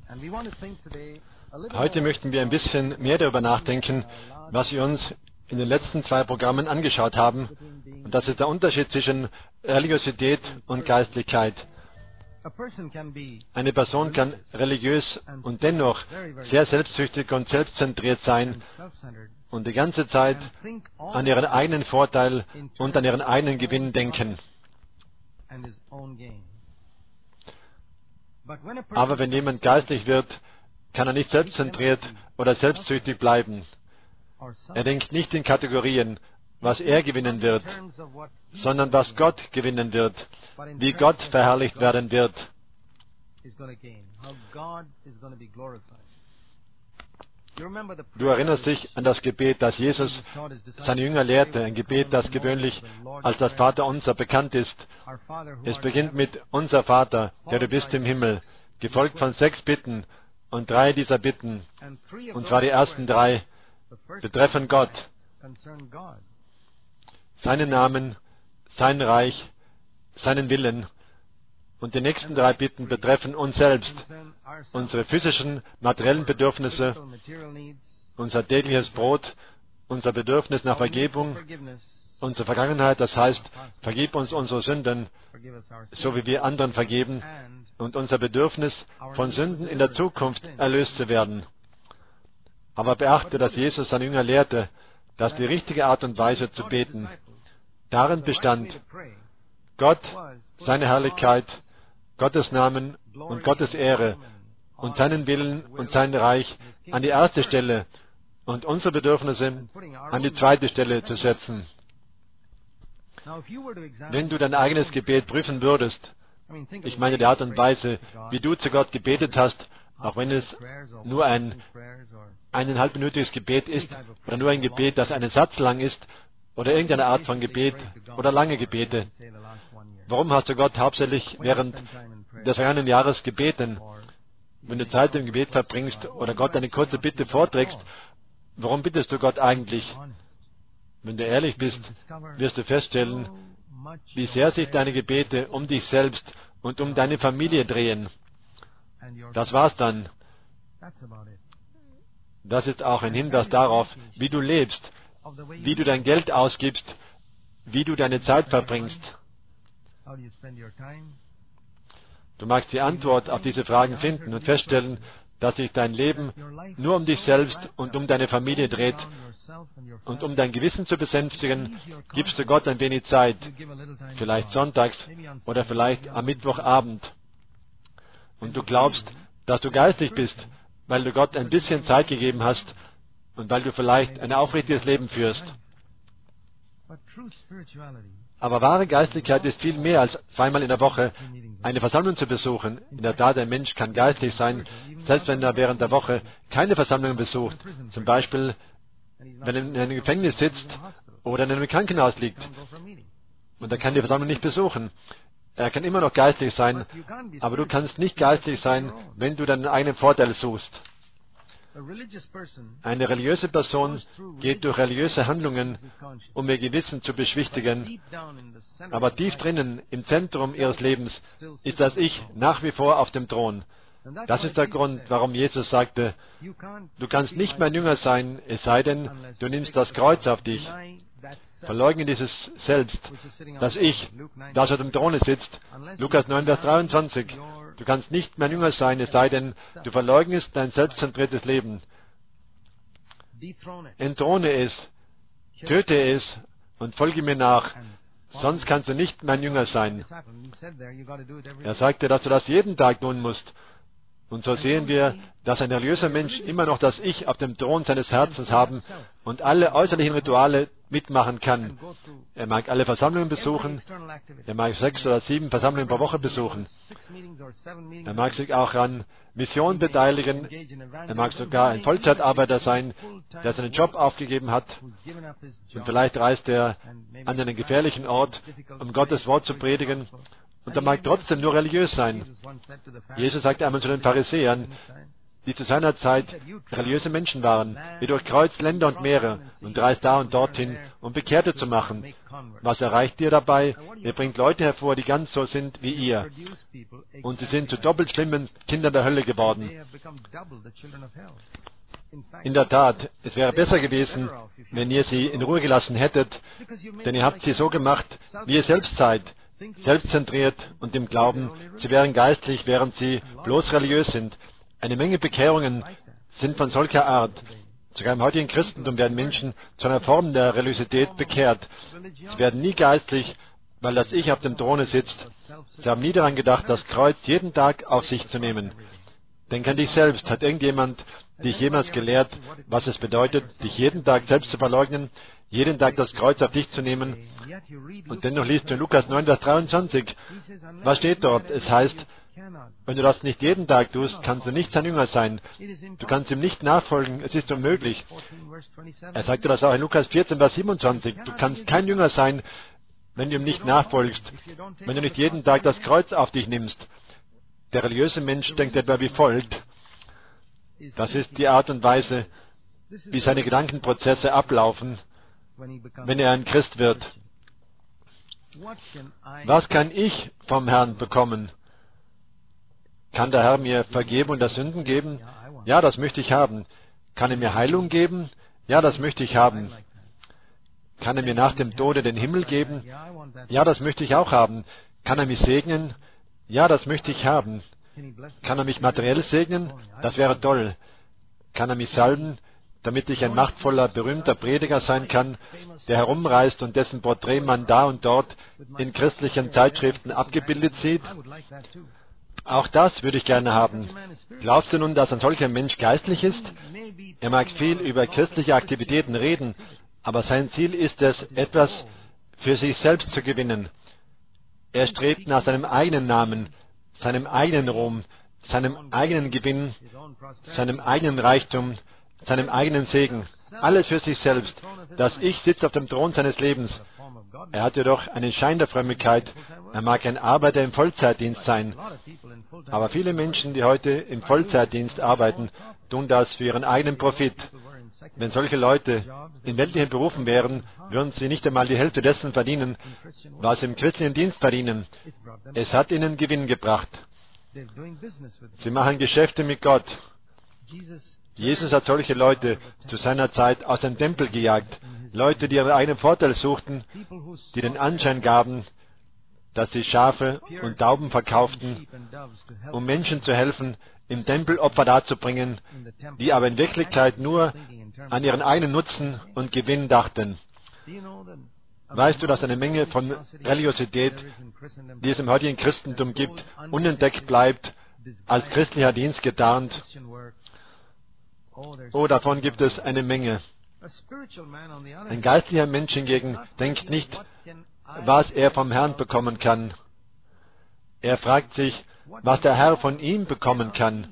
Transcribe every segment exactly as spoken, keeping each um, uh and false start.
Heute möchten wir ein bisschen mehr darüber nachdenken, was wir uns in den letzten zwei Programmen angeschaut haben. Und das ist der Unterschied zwischen Religiosität und Geistlichkeit. Eine Person kann religiös und dennoch sehr selbstsüchtig und selbstzentriert sein und die ganze Zeit an ihren eigenen Vorteil und an ihren eigenen Gewinn denken. Aber wenn jemand geistlich wird, kann er nicht selbstzentriert oder selbstsüchtig bleiben. Er denkt nicht in Kategorien, was er gewinnen wird, sondern was Gott gewinnen wird, wie Gott verherrlicht werden wird. Du erinnerst dich an das Gebet, das Jesus seine Jünger lehrte, ein Gebet, das gewöhnlich als das Vaterunser bekannt ist. Es beginnt mit Unser Vater, der du bist im Himmel, gefolgt von sechs Bitten, und drei dieser Bitten, und zwar die ersten drei, betreffen Gott, seinen Namen, sein Reich, seinen Willen. Und die nächsten drei Bitten betreffen uns selbst, unsere physischen, materiellen Bedürfnisse, unser tägliches Brot, unser Bedürfnis nach Vergebung, unsere Vergangenheit, das heißt, vergib uns unsere Sünden, so wie wir anderen vergeben, und unser Bedürfnis, von Sünden in der Zukunft erlöst zu werden. Aber beachte, dass Jesus seine Jünger lehrte, dass die richtige Art und Weise zu beten darin bestand, Gott, seine Herrlichkeit, Gottes Namen und Gottes Ehre und seinen Willen und sein Reich an die erste Stelle und unsere Bedürfnisse an die zweite Stelle zu setzen. Wenn du dein eigenes Gebet prüfen würdest, ich meine die Art und Weise, wie du zu Gott gebetet hast, auch wenn es nur ein eineinhalbminütiges Gebet ist oder nur ein Gebet, das einen Satz lang ist oder irgendeine Art von Gebet oder lange Gebete. Warum hast du Gott hauptsächlich während des vergangenen Jahres gebeten? Wenn du Zeit im Gebet verbringst oder Gott eine kurze Bitte vorträgst, warum bittest du Gott eigentlich? Wenn du ehrlich bist, wirst du feststellen, wie sehr sich deine Gebete um dich selbst und um deine Familie drehen. Das war's dann. Das ist auch ein Hinweis darauf, wie du lebst, wie du dein Geld ausgibst, wie du deine Zeit verbringst. Du magst die Antwort auf diese Fragen finden und feststellen, dass sich dein Leben nur um dich selbst und um deine Familie dreht. Und um dein Gewissen zu besänftigen, gibst du Gott ein wenig Zeit, vielleicht sonntags oder vielleicht am Mittwochabend. Und du glaubst, dass du geistlich bist, weil du Gott ein bisschen Zeit gegeben hast und weil du vielleicht ein aufrichtiges Leben führst. Aber wahre Geistlichkeit ist viel mehr als zweimal in der Woche eine Versammlung zu besuchen. In der Tat, ein Mensch kann geistlich sein, selbst wenn er während der Woche keine Versammlung besucht. Zum Beispiel, wenn er in einem Gefängnis sitzt oder in einem Krankenhaus liegt. Und er kann die Versammlung nicht besuchen. Er kann immer noch geistlich sein, aber du kannst nicht geistlich sein, wenn du deinen eigenen Vorteil suchst. Eine religiöse Person geht durch religiöse Handlungen, um ihr Gewissen zu beschwichtigen, aber tief drinnen, im Zentrum ihres Lebens, ist das Ich nach wie vor auf dem Thron. Das ist der Grund, warum Jesus sagte, du kannst nicht mein Jünger sein, es sei denn, du nimmst das Kreuz auf dich. Verleugne dieses Selbst, das Ich, das auf dem Throne sitzt. Lukas neun, Vers dreiundzwanzig. Du kannst nicht mein Jünger sein, es sei denn, du verleugnest dein selbstzentriertes Leben. Entthrone es, töte es und folge mir nach, sonst kannst du nicht mein Jünger sein. Er sagte, dass du das jeden Tag tun musst. Und so sehen wir, dass ein religiöser Mensch immer noch das Ich auf dem Thron seines Herzens haben und alle äußerlichen Rituale mitmachen kann. Er mag alle Versammlungen besuchen, er mag sechs oder sieben Versammlungen pro Woche besuchen. Er mag sich auch an Mission beteiligen, er mag sogar ein Vollzeitarbeiter sein, der seinen Job aufgegeben hat. Und vielleicht reist er an einen gefährlichen Ort, um Gottes Wort zu predigen. Und er mag trotzdem nur religiös sein. Jesus sagte einmal zu den Pharisäern, die zu seiner Zeit religiöse Menschen waren. Ihr durchkreuzt Länder und Meere und reist da und dorthin, um Bekehrte zu machen. Was erreicht ihr dabei? Ihr bringt Leute hervor, die ganz so sind wie ihr. Und sie sind zu doppelt schlimmen Kindern der Hölle geworden. In der Tat, es wäre besser gewesen, wenn ihr sie in Ruhe gelassen hättet, denn ihr habt sie so gemacht, wie ihr selbst seid, selbstzentriert und im Glauben, sie wären geistlich, während sie bloß religiös sind. Eine Menge Bekehrungen sind von solcher Art. Sogar im heutigen Christentum werden Menschen zu einer Form der Religiosität bekehrt. Sie werden nie geistlich, weil das Ich auf dem Throne sitzt. Sie haben nie daran gedacht, das Kreuz jeden Tag auf sich zu nehmen. Denk an dich selbst. Hat irgendjemand dich jemals gelehrt, was es bedeutet, dich jeden Tag selbst zu verleugnen, jeden Tag das Kreuz auf dich zu nehmen? Und dennoch liest du in Lukas neun, Vers dreiundzwanzig. Was steht dort? Es heißt, wenn du das nicht jeden Tag tust, kannst du nicht sein Jünger sein. Du kannst ihm nicht nachfolgen, es ist unmöglich. Er sagte das auch in Lukas vierzehn, Vers siebenundzwanzig. Du kannst kein Jünger sein, wenn du ihm nicht nachfolgst, wenn du nicht jeden Tag das Kreuz auf dich nimmst. Der religiöse Mensch denkt etwa wie folgt. Das ist die Art und Weise, wie seine Gedankenprozesse ablaufen, wenn er ein Christ wird. Was kann ich vom Herrn bekommen? Kann der Herr mir Vergebung der Sünden geben? Ja, das möchte ich haben. Kann er mir Heilung geben? Ja, das möchte ich haben. Kann er mir nach dem Tode den Himmel geben? Ja, das möchte ich auch haben. Kann er mich segnen? Ja, das möchte ich haben. Kann er mich materiell segnen? Das wäre toll. Kann er mich salben, damit ich ein machtvoller, berühmter Prediger sein kann, der herumreist und dessen Porträt man da und dort in christlichen Zeitschriften abgebildet sieht? Auch das würde ich gerne haben. Glaubst du nun, dass ein solcher Mensch geistlich ist? Er mag viel über christliche Aktivitäten reden, aber sein Ziel ist es, etwas für sich selbst zu gewinnen. Er strebt nach seinem eigenen Namen, seinem eigenen Ruhm, seinem eigenen Gewinn, seinem eigenen Reichtum, seinem eigenen Segen. Alles für sich selbst. Das Ich sitzt auf dem Thron seines Lebens. Er hat jedoch einen Schein der Frömmigkeit. Er mag ein Arbeiter im Vollzeitdienst sein. Aber viele Menschen, die heute im Vollzeitdienst arbeiten, tun das für ihren eigenen Profit. Wenn solche Leute in weltlichen Berufen wären, würden sie nicht einmal die Hälfte dessen verdienen, was sie im christlichen Dienst verdienen. Es hat ihnen Gewinn gebracht. Sie machen Geschäfte mit Gott. Jesus hat solche Leute zu seiner Zeit aus dem Tempel gejagt. Leute, die ihren eigenen Vorteil suchten, die den Anschein gaben, dass sie Schafe und Tauben verkauften, um Menschen zu helfen, im Tempel Opfer darzubringen, die aber in Wirklichkeit nur an ihren eigenen Nutzen und Gewinn dachten. Weißt du, dass eine Menge von Religiosität, die es im heutigen Christentum gibt, unentdeckt bleibt, als christlicher Dienst getarnt? Oh, davon gibt es eine Menge. Ein geistlicher Mensch hingegen denkt nicht, was er vom Herrn bekommen kann. Er fragt sich, was der Herr von ihm bekommen kann.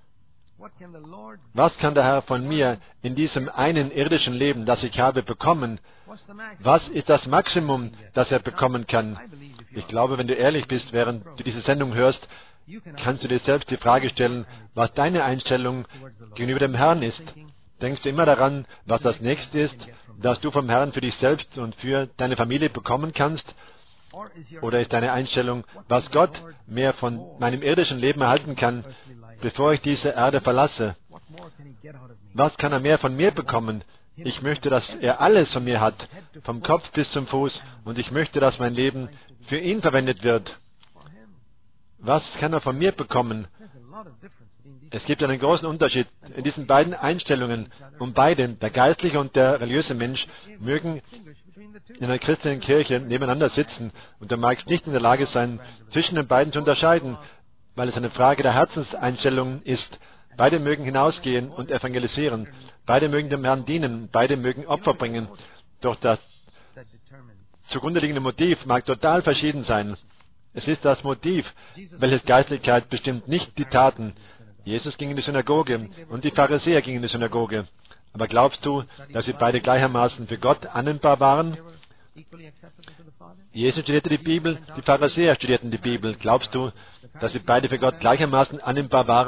Was kann der Herr von mir in diesem einen irdischen Leben, das ich habe, bekommen? Was ist das Maximum, das er bekommen kann? Ich glaube, wenn du ehrlich bist, während du diese Sendung hörst, kannst du dir selbst die Frage stellen, was deine Einstellung gegenüber dem Herrn ist. Denkst du immer daran, was das Nächste ist, das du vom Herrn für dich selbst und für deine Familie bekommen kannst? Oder ist deine Einstellung, was Gott mehr von meinem irdischen Leben erhalten kann, bevor ich diese Erde verlasse? Was kann er mehr von mir bekommen? Ich möchte, dass er alles von mir hat, vom Kopf bis zum Fuß, und ich möchte, dass mein Leben für ihn verwendet wird. Was kann er von mir bekommen? Es gibt einen großen Unterschied in diesen beiden Einstellungen. Und beide, der geistliche und der religiöse Mensch, mögen in einer christlichen Kirche nebeneinander sitzen, und du magst nicht in der Lage sein, zwischen den beiden zu unterscheiden, weil es eine Frage der Herzenseinstellung ist. Beide mögen hinausgehen und evangelisieren. Beide mögen dem Herrn dienen. Beide mögen Opfer bringen. Doch das zugrunde liegende Motiv mag total verschieden sein. Es ist das Motiv, welches Geistlichkeit bestimmt, nicht die Taten. Jesus ging in die Synagoge und die Pharisäer gingen in die Synagoge. Aber glaubst du, dass sie beide gleichermaßen für Gott annehmbar waren? Jesus studierte die Bibel, die Pharisäer studierten die Bibel. Glaubst du, dass sie beide für Gott gleichermaßen annehmbar waren?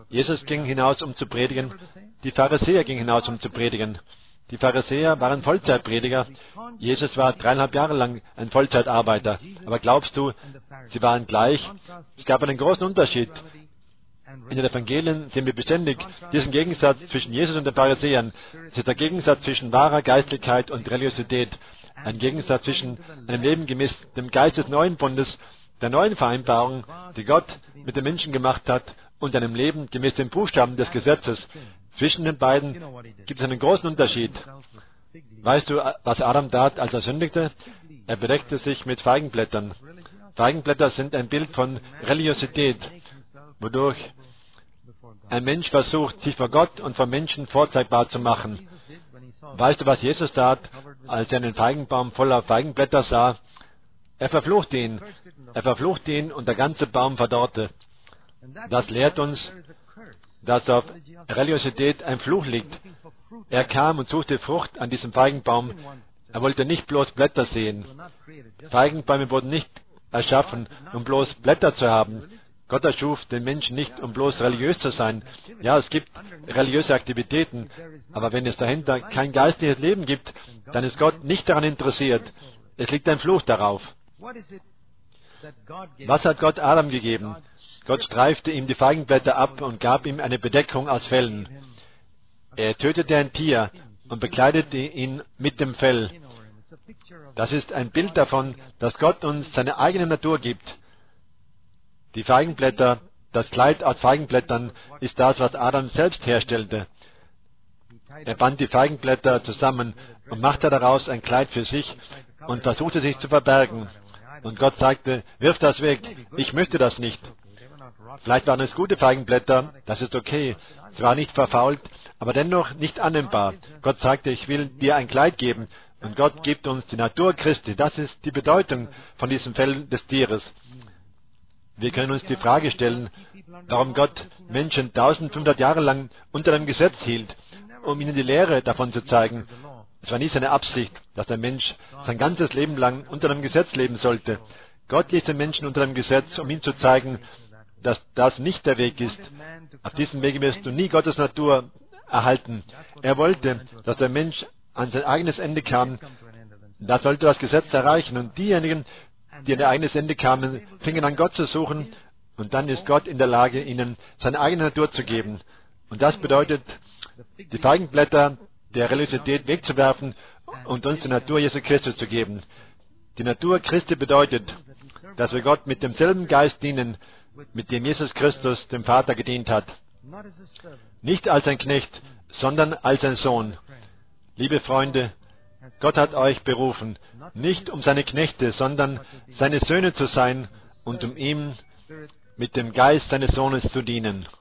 Jesus ging hinaus, um zu predigen. Die Pharisäer gingen hinaus, um zu predigen. Die Pharisäer waren Vollzeitprediger. Jesus war dreieinhalb Jahre lang ein Vollzeitarbeiter. Aber glaubst du, sie waren gleich? Es gab einen großen Unterschied. In den Evangelien sehen wir beständig diesen Gegensatz zwischen Jesus und den Pharisäern. Es ist der Gegensatz zwischen wahrer Geistlichkeit und Religiosität. Ein Gegensatz zwischen einem Leben gemäß dem Geist des neuen Bundes, der neuen Vereinbarung, die Gott mit den Menschen gemacht hat, und einem Leben gemäß den Buchstaben des Gesetzes. Zwischen den beiden gibt es einen großen Unterschied. Weißt du, was Adam tat, als er sündigte? Er bedeckte sich mit Feigenblättern. Feigenblätter sind ein Bild von Religiosität, wodurch ein Mensch versucht, sich vor Gott und vor Menschen vorzeigbar zu machen. Weißt du, was Jesus tat, als er einen Feigenbaum voller Feigenblätter sah? Er verfluchte ihn. Er verfluchte ihn und der ganze Baum verdorrte. Das lehrt uns, dass auf Religiosität ein Fluch liegt. Er kam und suchte Frucht an diesem Feigenbaum. Er wollte nicht bloß Blätter sehen. Feigenbäume wurden nicht erschaffen, um bloß Blätter zu haben. Gott erschuf den Menschen nicht, um bloß religiös zu sein. Ja, es gibt religiöse Aktivitäten, aber wenn es dahinter kein geistliches Leben gibt, dann ist Gott nicht daran interessiert. Es liegt ein Fluch darauf. Was hat Gott Adam gegeben? Gott streifte ihm die Feigenblätter ab und gab ihm eine Bedeckung aus Fellen. Er tötete ein Tier und bekleidete ihn mit dem Fell. Das ist ein Bild davon, dass Gott uns seine eigene Natur gibt. Die Feigenblätter, das Kleid aus Feigenblättern, ist das, was Adam selbst herstellte. Er band die Feigenblätter zusammen und machte daraus ein Kleid für sich und versuchte sich zu verbergen. Und Gott sagte, wirf das weg, ich möchte das nicht. Vielleicht waren es gute Feigenblätter, das ist okay. Sie waren nicht verfault, aber dennoch nicht annehmbar. Gott sagte, ich will dir ein Kleid geben. Und Gott gibt uns die Natur Christi. Das ist die Bedeutung von diesem Fell des Tieres. Wir können uns die Frage stellen, warum Gott Menschen eintausendfünfhundert Jahre lang unter dem Gesetz hielt, um ihnen die Lehre davon zu zeigen. Es war nie seine Absicht, dass der Mensch sein ganzes Leben lang unter dem Gesetz leben sollte. Gott ließ den Menschen unter dem Gesetz, um ihm zu zeigen, dass das nicht der Weg ist. Auf diesem Wege wirst du nie Gottes Natur erhalten. Er wollte, dass der Mensch an sein eigenes Ende kam. Da sollte das Gesetz erreichen. Und diejenigen, die an ihr eigenes Ende kamen, fingen an, Gott zu suchen. Und dann ist Gott in der Lage, ihnen seine eigene Natur zu geben. Und das bedeutet, die Feigenblätter der Religiosität wegzuwerfen und uns die Natur Jesu Christi zu geben. Die Natur Christi bedeutet, dass wir Gott mit demselben Geist dienen, mit dem Jesus Christus dem Vater gedient hat. Nicht als ein Knecht, sondern als ein Sohn. Liebe Freunde, Gott hat euch berufen, nicht um seine Knechte, sondern seine Söhne zu sein und um ihm mit dem Geist seines Sohnes zu dienen.